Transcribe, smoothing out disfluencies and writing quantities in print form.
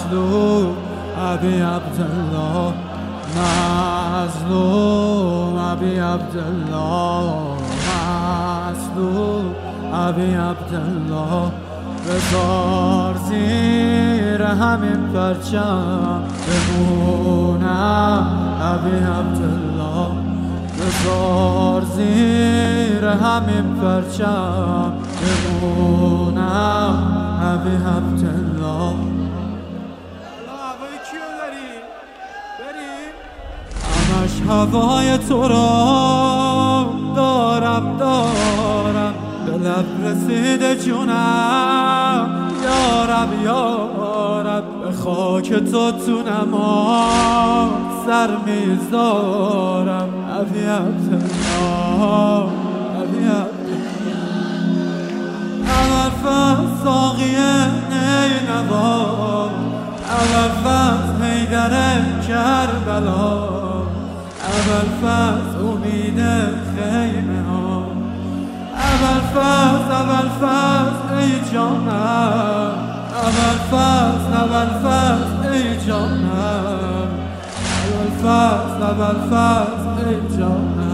مظلوم ابی عبدالله، مظلوم ابی عبدالله، مظلوم ابی عبدالله. بذار زیر همین پرچم بمونم ابی عبدالله، بذار زیر همین پرچم بمونم ابی عبدالله. هوای کیو داری؟ بریم؟ همش هوای تو را دارم به لب رسیده جونم، یارب یارب به خاک تو تو نماز سر میذارم ابی عبدالله، ابی عبدالله. اول فصل ساقیه نینوا، اول فصل حیدر کربلا، اول فصل امید خیمه ها، اول فصل ای جانم، اول فصل ای جانم، اول فصل ای جانم.